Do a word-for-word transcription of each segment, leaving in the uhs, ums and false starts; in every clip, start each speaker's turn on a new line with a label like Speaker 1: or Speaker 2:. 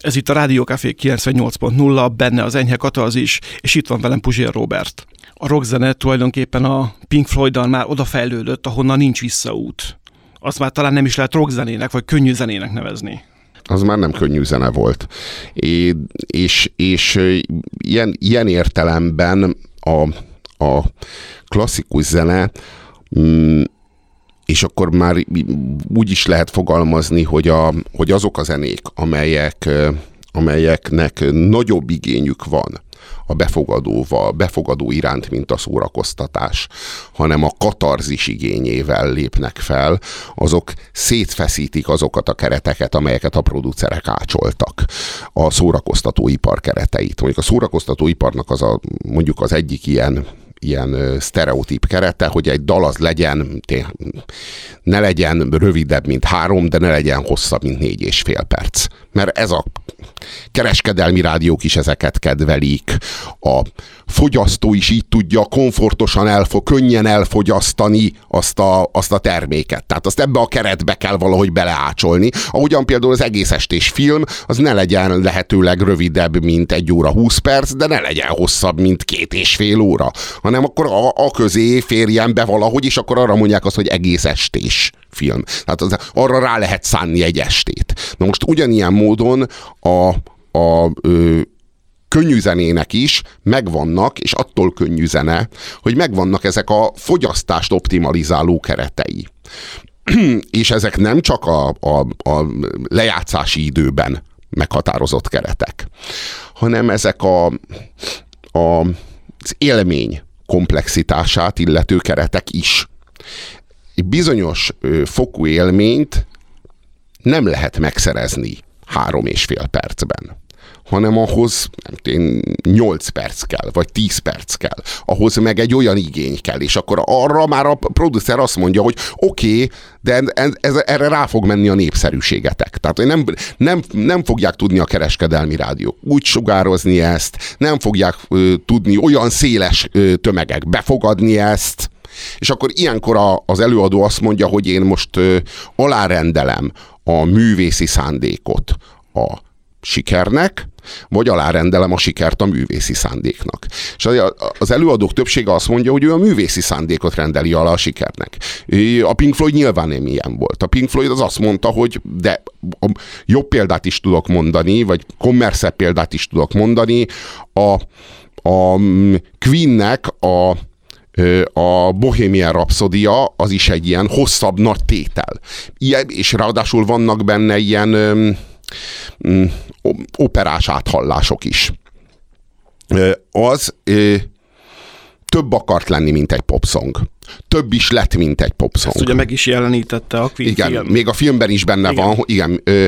Speaker 1: Ez itt a Rádiókafé kilencvennyolc pont nulla, benne az enyhe katarzis, és itt van velem Puzsér Róbert. A rockzene tulajdonképpen a Pink Floyddal már odafejlődött, ahonnan nincs visszaút. Azt már talán nem is lehet rockzenének, vagy könnyű zenének nevezni.
Speaker 2: Az már nem könnyű zene volt. É, és és ilyen, ilyen értelemben a, a klasszikus zene, és akkor már úgy is lehet fogalmazni, hogy, a, hogy azok a zenék, amelyek, amelyeknek nagyobb igényük van a befogadóval, befogadó iránt, mint a szórakoztatás, hanem a katarzis igényével lépnek fel, azok szétfeszítik azokat a kereteket, amelyeket a producerek ácsoltak, a szórakoztatóipar kereteit. Mondjuk a szórakoztatóiparnak az a, mondjuk az egyik ilyen ilyen sztereotíp kerete, hogy egy dal az legyen, ne legyen rövidebb, mint három, de ne legyen hosszabb, mint négy és fél perc. Mert ez a kereskedelmi rádiók is ezeket kedvelik, a fogyasztó is így tudja komfortosan, elfog, könnyen elfogyasztani azt a, azt a terméket. Tehát azt ebbe a keretbe kell valahogy beleácsolni. Ahogyan például az egész estés film, az ne legyen lehetőleg rövidebb, mint egy óra húsz perc, de ne legyen hosszabb, mint két és fél óra. Hanem akkor a, a közé férjen be valahogy, és akkor arra mondják azt, hogy egész estés film. Tehát az, arra rá lehet szánni egy estét. Na most ugyanilyen módon a, a ö, könnyű zenének is megvannak, és attól könnyű zene, hogy megvannak ezek a fogyasztást optimalizáló keretei. És ezek nem csak a, a, a lejátszási időben meghatározott keretek, hanem ezek a, a, az élmény komplexitását illető keretek is. Egy bizonyos fokú élményt nem lehet megszerezni három és fél percben, hanem ahhoz én, nyolc perc kell, vagy tíz perc kell. Ahhoz meg egy olyan igény kell, és akkor arra már a producer azt mondja, hogy oké, okay, de ez, ez, erre rá fog menni a népszerűségetek. Tehát nem, nem, nem fogják tudni a kereskedelmi rádiók úgy sugározni ezt, nem fogják ö, tudni olyan széles ö, tömegek befogadni ezt, és akkor ilyenkor a, az előadó azt mondja, hogy én most ö, alárendelem a művészi szándékot a sikernek, vagy alárendelem a sikert a művészi szándéknak. És az előadók többsége azt mondja, hogy ő a művészi szándékot rendeli alá a sikernek. A Pink Floyd nyilván nem ilyen volt. A Pink Floyd az azt mondta, hogy de jobb példát is tudok mondani, vagy kommerszebb példát is tudok mondani. A, a Queennek a a Bohemian Rhapsodia az is egy ilyen hosszabb nagy tétel. Ilyen, és ráadásul vannak benne ilyen ö, ö, operás áthallások is. Ö, az ö, több akart lenni, mint egy popsong. Több is lett, mint egy popsong.
Speaker 1: Ezt ugye meg is jelenítette a Queen
Speaker 2: igen,
Speaker 1: film.
Speaker 2: Még a filmben is benne igen. van. Igen. Ö,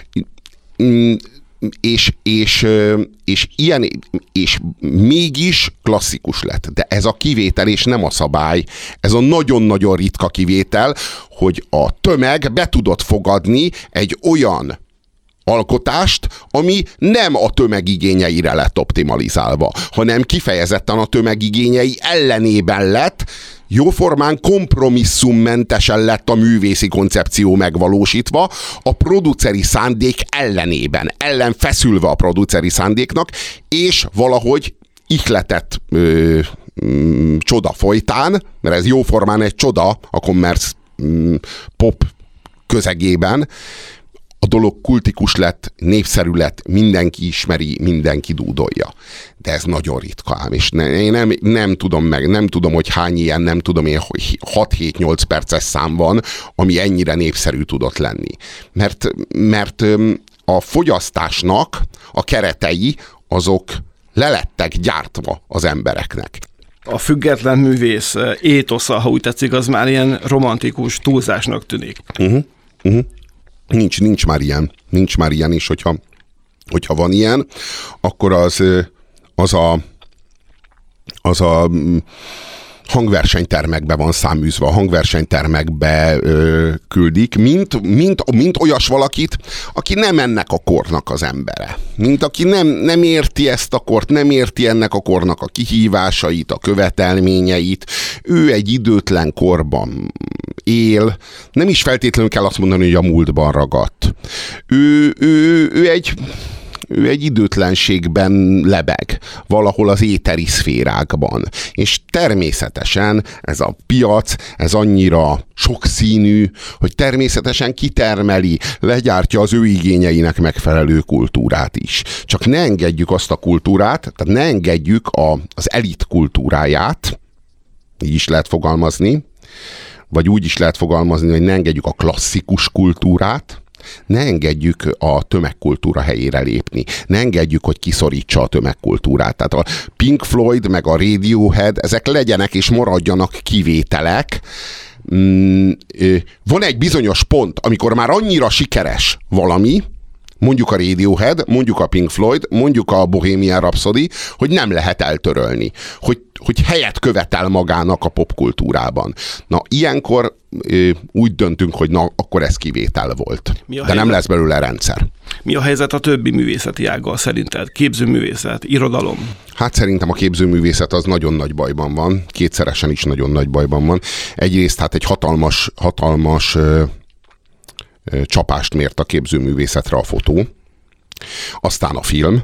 Speaker 2: ö, És, és, és ilyen, és mégis klasszikus lett. De ez a kivétel, és nem a szabály. Ez a nagyon-nagyon ritka kivétel, hogy a tömeg be tudott fogadni egy olyan alkotást, ami nem a tömeg igényeire lett optimalizálva, hanem kifejezetten a tömeg igényei ellenében lett, jóformán kompromisszummentesen lett a művészi koncepció megvalósítva, a produceri szándék ellenében, ellen feszülve a produceri szándéknak, és valahogy ihletett ö, ö, csoda folytán, mert ez jóformán egy csoda a commerce ö, pop közegében, a dolog kultikus lett, népszerű lett, mindenki ismeri, mindenki dúdolja. De ez nagyon ritka ám, és ne, én nem, nem tudom meg, nem tudom, hogy hány ilyen, nem tudom én, hogy hat-hét-nyolc perces szám van, ami ennyire népszerű tudott lenni. Mert, mert a fogyasztásnak a keretei, azok lelettek gyártva az embereknek.
Speaker 1: A független művész étosza, ha úgy tetszik, az már ilyen romantikus túlzásnak tűnik.
Speaker 2: Uh-huh. Uh-huh. Nincs, nincs már ilyen. Nincs már ilyen is, hogyha, hogyha van ilyen, akkor az, az a, az a hangversenytermekbe van száműzve, a hangversenytermekbe ö, küldik, mint, mint, mint olyas valakit, aki nem ennek a kornak az embere. Mint aki nem, nem érti ezt a kort, nem érti ennek a kornak a kihívásait, a követelményeit. Ő egy időtlen korban él, nem is feltétlenül kell azt mondani, hogy a múltban ragadt. Ő, ő, ő egy ő egy időtlenségben lebeg, valahol az éteri szférákban. És természetesen ez a piac, ez annyira sokszínű, hogy természetesen kitermeli, legyártja az ő igényeinek megfelelő kultúrát is. Csak ne engedjük azt a kultúrát, tehát ne engedjük a, az elit kultúráját, így is lehet fogalmazni, vagy úgy is lehet fogalmazni, hogy ne engedjük a klasszikus kultúrát, ne engedjük a tömegkultúra helyére lépni. Ne engedjük, hogy kiszorítsa a tömegkultúrát. Tehát a Pink Floyd meg a Radiohead, ezek legyenek és maradjanak kivételek. Van egy bizonyos pont, amikor már annyira sikeres valami, mondjuk a Radiohead, mondjuk a Pink Floyd, mondjuk a Bohemian Rhapsody, hogy nem lehet eltörölni. Hogy, hogy helyet követel magának a popkultúrában. Na, ilyenkor ö, úgy döntünk, hogy na, akkor ez kivétel volt. De helyzet? Nem lesz belőle rendszer.
Speaker 1: Mi a helyzet a többi művészeti ággal szerinted? Képzőművészet, irodalom?
Speaker 2: Hát szerintem a képzőművészet az nagyon nagy bajban van. Kétszeresen is nagyon nagy bajban van. Egyrészt hát egy hatalmas, hatalmas ö, csapást mért a képzőművészetre a fotó, aztán a film,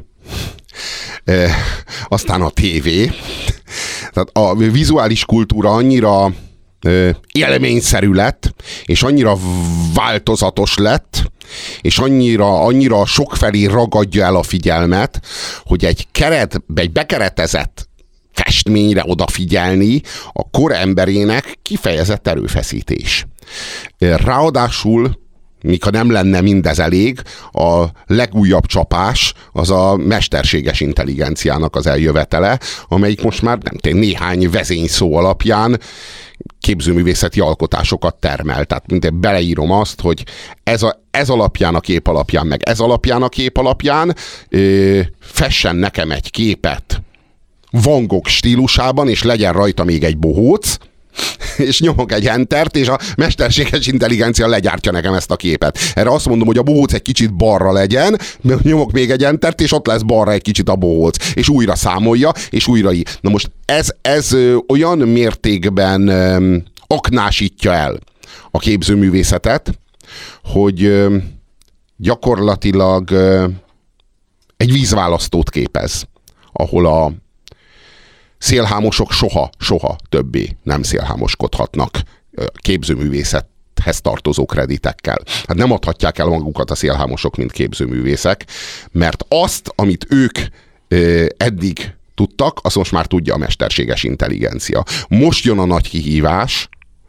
Speaker 2: e, aztán a tévé. Tehát a vizuális kultúra annyira e, élményszerű lett, és annyira változatos lett, és annyira, annyira sokfelé ragadja el a figyelmet, hogy egy keret, egy bekeretezett festményre odafigyelni a kor emberének kifejezett erőfeszítés. Ráadásul mikor nem lenne mindez elég, a legújabb csapás az a mesterséges intelligenciának az eljövetele, amelyik most már nem tudom, néhány vezényszó alapján képzőművészeti alkotásokat termel. Tehát mint beleírom azt, hogy ez, a, ez alapján a kép alapján, meg ez alapján a kép alapján ö, fessen nekem egy képet Van Gogh stílusában, és legyen rajta még egy bohóc, és nyomok egy entert, és a mesterséges intelligencia legyártja nekem ezt a képet. Erre azt mondom, hogy a bohóc egy kicsit balra legyen, nyomok még egy entert, és ott lesz balra egy kicsit a bohóc. És újra számolja, és újra így. Na most ez, ez olyan mértékben um, aknásítja el a képzőművészetet, hogy um, gyakorlatilag um, egy vízválasztót képez, ahol a szélhámosok soha, soha többé nem szélhámoskodhatnak képzőművészethez tartozó kreditekkel. Hát nem adhatják el magukat a szélhámosok, mint képzőművészek, mert azt, amit ők ö, eddig tudtak, azt most már tudja a mesterséges intelligencia. Most jön a nagy kihívás,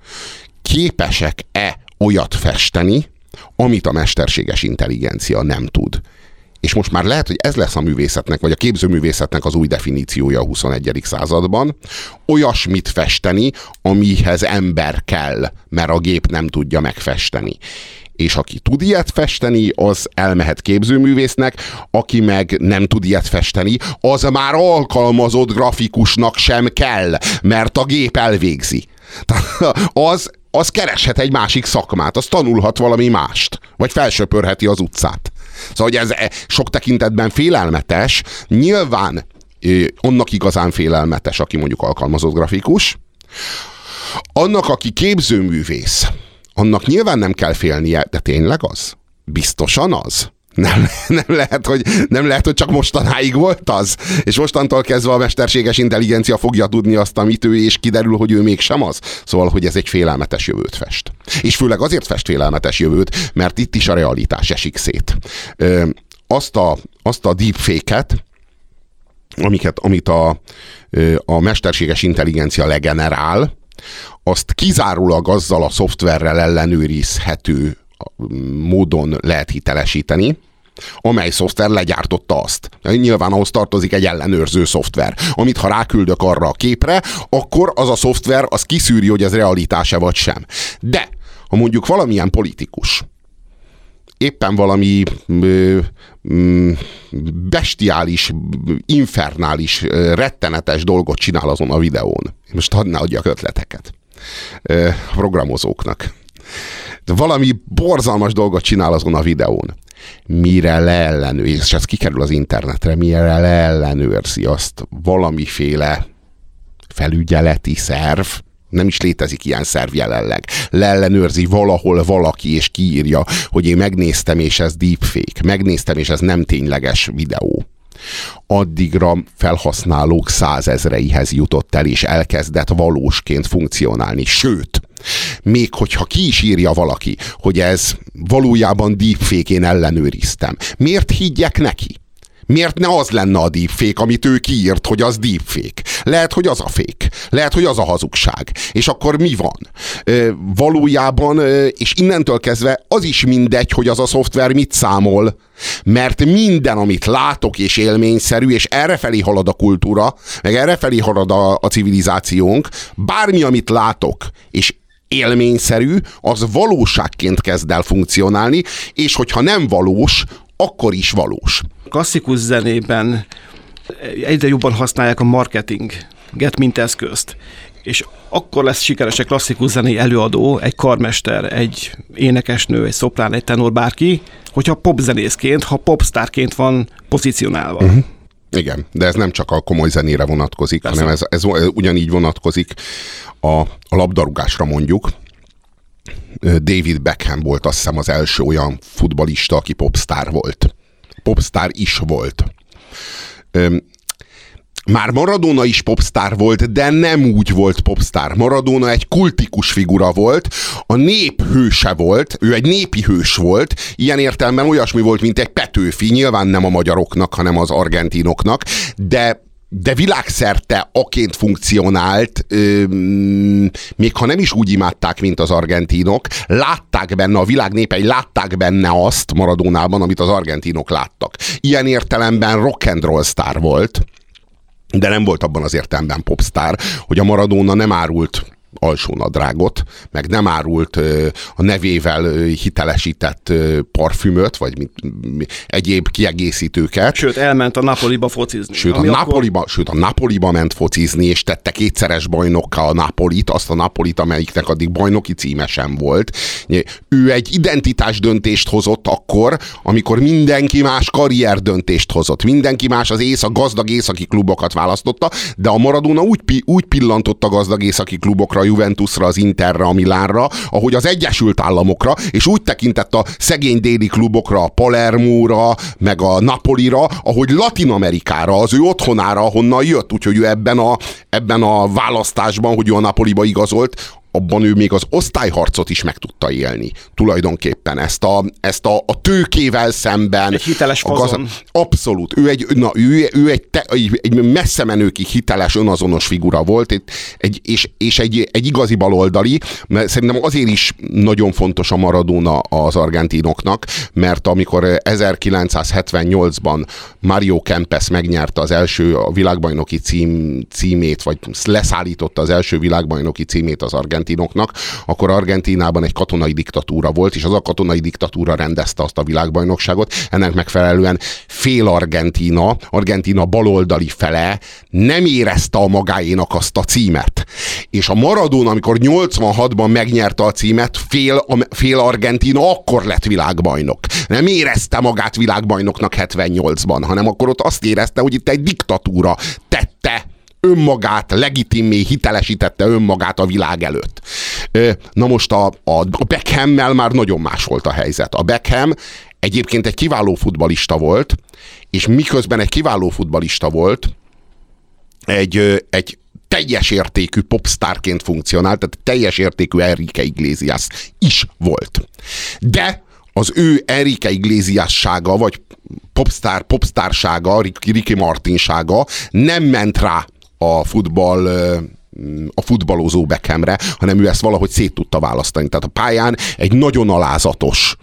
Speaker 2: képesek-e olyat festeni, amit a mesterséges intelligencia nem tud. És most már lehet, hogy ez lesz a művészetnek, vagy a képzőművészetnek az új definíciója a huszonegyedik században. Olyasmit festeni, amihez ember kell, mert a gép nem tudja megfesteni. És aki tud ilyet festeni, az elmehet képzőművésznek, aki meg nem tud ilyet festeni, az már alkalmazott grafikusnak sem kell, mert a gép elvégzi. Az, az kereshet egy másik szakmát, az tanulhat valami mást, vagy felsöpörheti az utcát. Szóval, hogy ez sok tekintetben félelmetes, nyilván annak igazán félelmetes, aki mondjuk alkalmazott grafikus, annak, aki képzőművész, annak nyilván nem kell félnie, de tényleg az? Biztosan az? Nem, nem, lehet, hogy, nem lehet, hogy csak mostanáig volt az, és mostantól kezdve a mesterséges intelligencia fogja tudni azt, amit ő, és kiderül, hogy ő mégsem az. Szóval, hogy ez egy félelmetes jövőt fest. És főleg azért fest félelmetes jövőt, mert itt is a realitás esik szét. Ö, azt a, azt a deepfake-et, amiket, amit a, a mesterséges intelligencia legenerál, azt kizárólag azzal a szoftverrel ellenőrizhető módon lehet hitelesíteni, amely szoftver legyártotta azt. Nyilván ahhoz tartozik egy ellenőrző szoftver, amit ha ráküldök arra a képre, akkor az a szoftver az kiszűri, hogy ez realitás-e vagy sem. De ha mondjuk valamilyen politikus éppen valami ö, ö, bestiális, infernális, ö, rettenetes dolgot csinál azon a videón. Most hadd ne adjak ötleteket ö, programozóknak. De valami borzalmas dolgot csinál azon a videón. Mire leellenőrzi, és ez kikerül az internetre, mire leellenőrzi azt valamiféle felügyeleti szerv, Nem is létezik ilyen szerv jelenleg. Leellenőrzi valahol valaki, és kiírja, hogy én megnéztem, és ez deepfake. Megnéztem, és ez nem tényleges videó. Addigra felhasználók százezreihez jutott el, és elkezdett valósként funkcionálni. Sőt, még hogyha ki is írja valaki, hogy ez valójában deepfake, én ellenőriztem. Miért higgyek neki? Miért ne az lenne a deepfake, amit ő kiírt, hogy az deepfake? Lehet, hogy az a fake. Lehet, hogy az a hazugság. És akkor mi van? Ö, valójában, ö, és innentől kezdve az is mindegy, hogy az a szoftver mit számol. Mert minden, amit látok és élményszerű, és errefelé halad a kultúra, meg errefelé halad a, a civilizációnk, bármi, amit látok, és élményszerű, az valóságként kezd el funkcionálni, és hogyha nem valós, akkor is valós.
Speaker 1: Klasszikus zenében egyre jobban használják a marketinget, mint eszközt. És akkor lesz sikeres egy klasszikus zenei előadó, egy karmester, egy énekesnő, egy szoprán, egy tenor, bárki, hogyha popzenészként, ha popstárként van pozícionálva. Uh-huh.
Speaker 2: Igen, de ez nem csak a komoly zenére vonatkozik, Persze. hanem ez, ez ugyanígy vonatkozik a, a labdarúgásra, mondjuk. David Beckham volt azt hiszem az első olyan futballista, aki popstar volt. Popstar is volt. Már Maradona is popstar volt, de nem úgy volt popstar. Maradona egy kultikus figura volt, a nép hőse volt, ő egy népi hős volt, ilyen értelemben olyasmi volt, mint egy Petőfi, nyilván nem a magyaroknak, hanem az argentinoknak, de de világszerte aként funkcionált, öm, még ha nem is úgy imádták, mint az argentinok, látták benne, a világ népei látták benne azt Maradonában, amit az argentinok láttak. Ilyen értelemben rock and roll sztár volt, de nem volt abban az értelemben popstar, hogy a Maradona nem árult alsónadrágot, meg nem árult ö, a nevével ö, hitelesített ö, parfümöt, vagy mit, mi, egyéb kiegészítőket.
Speaker 1: Sőt, elment a Napoliba focizni.
Speaker 2: Sőt, a Napoliba, akkor... sőt, a Napoliba ment focizni, és tette kétszeres bajnokká a Napolit, azt a Napolit, amelyiknek addig bajnoki címe sem volt. Ő egy identitásdöntést hozott akkor, amikor mindenki más karrierdöntést hozott. Mindenki más az észak, gazdag északi klubokat választotta, de a Maradona úgy, úgy pillantott a gazdag északi klubokra, a Juventusra, az Interre, a Milánra, ahogy az Egyesült Államokra, és úgy tekintett a szegény déli klubokra, a Palermóra, meg a Napolira, ahogy Latin-Amerikára, az ő otthonára, ahonnan jött. Úgyhogy ő ebben a, ebben a választásban, hogy ő a Napoliba igazolt, abban ő még az osztályharcot is meg tudta élni. Tulajdonképpen ezt a, ezt a, a tőkével szemben.
Speaker 1: Egy hiteles fazon.
Speaker 2: Gaz... Abszolút. Ő egy, na, ő, ő egy, te, egy, egy messze menőkig hiteles, önazonos figura volt, egy, és, és egy, egy igazi baloldali, mert szerintem azért is nagyon fontos a Maradona az argentinoknak, mert amikor ezerkilencszázhetvennyolcban Mario Kempes megnyerte az első a világbajnoki cím, címét, vagy leszállította az első világbajnoki címét az argentinoknak, akkor Argentínában egy katonai diktatúra volt, és az a katonai diktatúra rendezte azt a világbajnokságot. Ennek megfelelően fél Argentína, Argentína baloldali fele nem érezte a magáénak azt a címet. És a Maradona, amikor nyolcvanhatban megnyerte a címet, fél, fél Argentína akkor lett világbajnok. Nem érezte magát világbajnoknak hetvennyolcban, hanem akkor ott azt érezte, hogy itt egy diktatúra tette önmagát, legitimé hitelesítette önmagát a világ előtt. Na most a, a Beckham-mel már nagyon más volt a helyzet. A Beckham egyébként egy kiváló futballista volt, és miközben egy kiváló futballista volt, egy, egy teljes értékű popstárként funkcionált, tehát teljes értékű Enrique Iglesias is volt. De az ő Enrique Iglesiassága, vagy popstar, popstársága, Ricky Martinsága nem ment rá a futball, a futballozó Beckhamre, hanem ő ezt valahogy szét tudta választani. Tehát a pályán egy nagyon alázatos,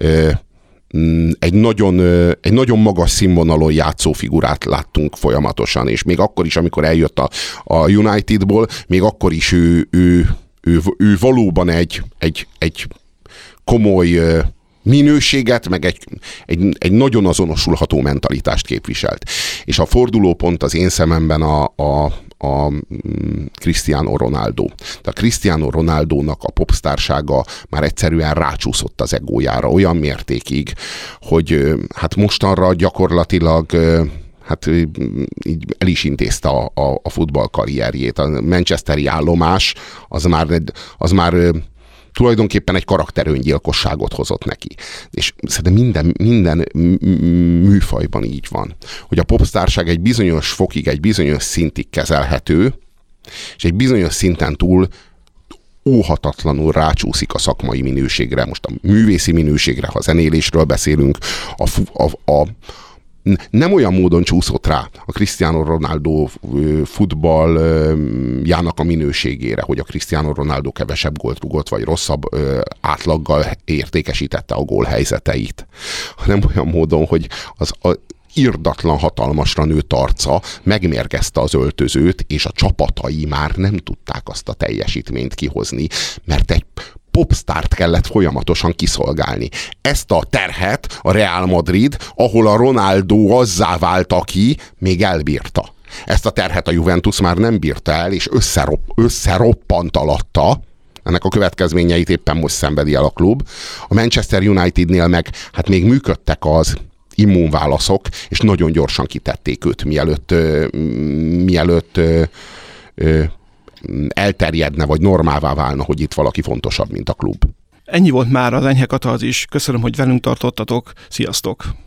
Speaker 2: egy nagyon, egy nagyon magas színvonalon játszó figurát láttunk folyamatosan, és még akkor is, amikor eljött a, a Unitedból, még akkor is ő, ő, ő, ő valóban egy, egy, egy komoly minőséget, meg egy, egy, egy nagyon azonosulható mentalitást képviselt. És a fordulópont az én szememben a, a, a Cristiano Ronaldo. De a Cristiano Ronaldónak a popstársága már egyszerűen rácsúszott az egójára olyan mértékig, hogy hát mostanra gyakorlatilag hát így el is intézte a, a, a futball karrierjét. A manchesteri állomás az már, az már tulajdonképpen egy karakteröngyilkosságot hozott neki. És szerintem minden, minden műfajban így van, hogy a popsztárság egy bizonyos fokig, egy bizonyos szintig kezelhető, és egy bizonyos szinten túl óhatatlanul rácsúszik a szakmai minőségre, most a művészi minőségre, ha zenélésről beszélünk, a, a, a nem olyan módon csúszott rá a Cristiano Ronaldo futballjának a minőségére, hogy a Cristiano Ronaldo kevesebb gólt rugott, vagy rosszabb átlaggal értékesítette a gólhelyzeteit, hanem olyan módon, hogy az a irdatlan hatalmasra nőtt arca megmérgezte az öltözőt, és a csapatai már nem tudták azt a teljesítményt kihozni, mert egy popstárt kellett folyamatosan kiszolgálni. Ezt a terhet a Real Madrid, ahol a Ronaldo azzá vált, aki még elbírta. Ezt a terhet a Juventus már nem bírta el, és összerop, összeroppant alatta. Ennek a következményeit éppen most szenvedi el a klub. A Manchester Unitednél meg hát még működtek az immunválaszok, és nagyon gyorsan kitették őt, mielőtt, mielőtt elterjedne, vagy normává válna, hogy itt valaki fontosabb, mint a klub.
Speaker 1: Ennyi volt már az Enyhe Katarzis. Köszönöm, hogy velünk tartottatok. Sziasztok!